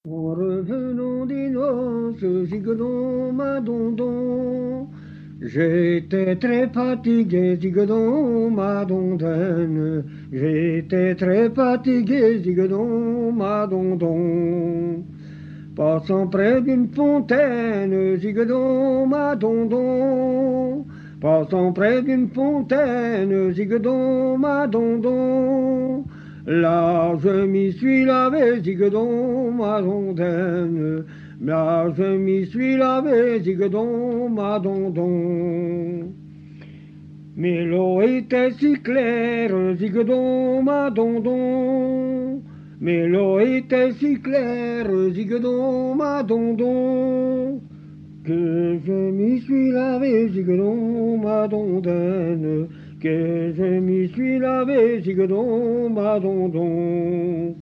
En revenant des noces, zigodon, ma dondon, j'étais très fatigué, zigodon, ma dondaine, j'étais très fatigué, zigodon, ma dondon. Passant près d'une fontaine, zigodon, ma dondon, passant près d'une fontaine, zigodon, ma dondon. Là, je m'y suis lavé, zigodon, ma dondaine. Là, je m'y suis lavé, zigodon, ma dondon. Mais l'eau était si claire, zigodon, ma dondon. Mais l'eau était si claire, zigodon, ma dondon. Que je m'y suis lavé, zigodon, ma dondaine. Que je m'y suis lavé, zigodon, ma dondon.